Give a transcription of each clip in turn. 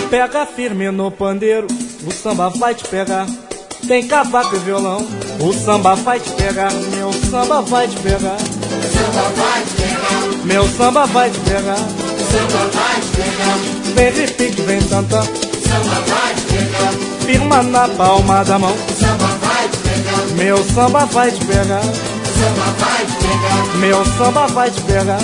Pega firme no pandeiro, o samba vai te pegar. Tem cavaco e violão, o samba vai te pegar. Meu samba vai te pegar. Meu samba vai te pegar. Vem repique, vem tantã. Firma na palma da mão. Meu samba vai te pegar. Meu samba vai te pegar.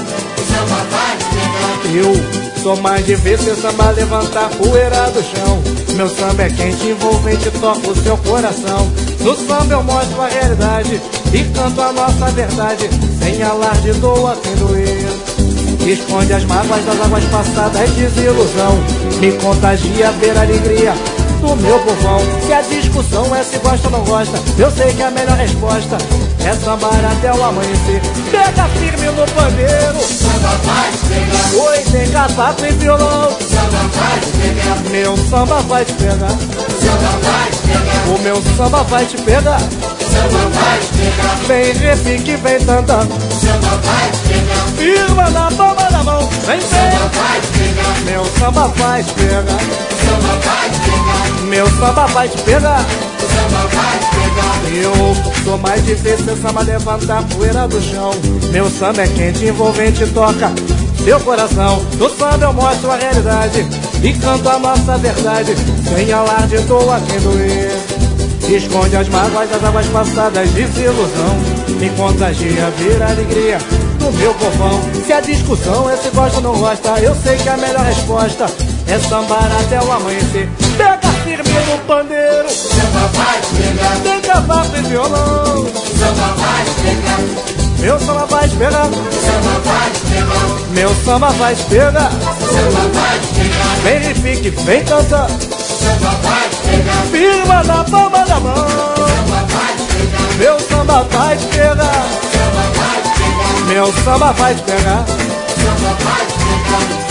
Eu sou mais de ver seu samba levantar poeira do chão. Meu samba é quente, envolvente, toca o seu coração. No samba eu mostro a realidade e canto a nossa verdade, sem alarde, doa sem doer. Esconde as mágoas das águas passadas, desilusão. Me contagia ver a alegria do meu povão. Se a discussão é se gosta ou não gosta, eu sei que a melhor resposta é sambar até o amanhecer. Pega firme no pandeiro, samba vai te pegar. Oi, tem cavaco e violão, samba vai te pegar. Meu samba vai te pegar. Samba vai te pegar. O meu samba vai te pegar. Samba vai te pegar. Vem repique, vem tantã. Samba vai te pegar. Firma na palma da mão. Vem, vem. Samba vai te pegar. Meu samba vai te pegar. Samba vai te pegar. Meu samba vai te pegar. Samba vai te pegar. Eu sou mais de ver seu samba levantar poeira do chão. Meu samba é quente, envolvente, toca seu coração. No samba eu mostro a realidade e canto a nossa verdade, sem alarde, doa quem doer. Esconde as mágoas das águas passadas, desilusão. Me contagia, vira alegria do meu povão. Se a discussão é se gosta ou não gosta, eu sei que a melhor resposta é sambar até o amanhecer. Pega firme no pandeiro, samba vai te pegar. Tem cavaco e violão, samba vai te pegar. Meu samba vai te pegar. Samba vai te pegar. Meu samba vai te pegar. Samba vai te pegar. Vem repique, vem cantar. Samba vai te pegar. Firma na palma da mão. Samba vai te pegar. Meu samba vai te pegar. Samba vai te pegar. Meu samba vai te pegar. Samba vai te pegar.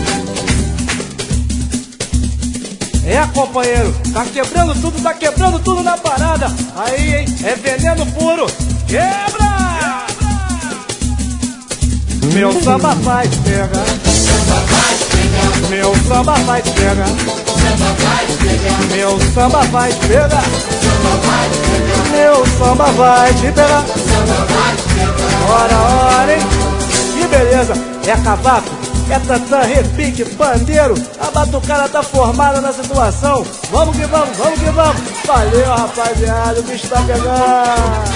É, companheiro, tá quebrando tudo na parada. Aí, hein, é veneno puro. Quebra! Meu samba vai te pegar. Meu samba vai te pegar. Meu samba vai te pegar. Meu samba vai te pegar. Ora, hein? Que beleza! É cavaco, é tantã, repique, pandeiro. A batucada tá formada na situação. Vamos que vamos, vamos que vamos. Valeu, rapaziada, o bicho tá pegando.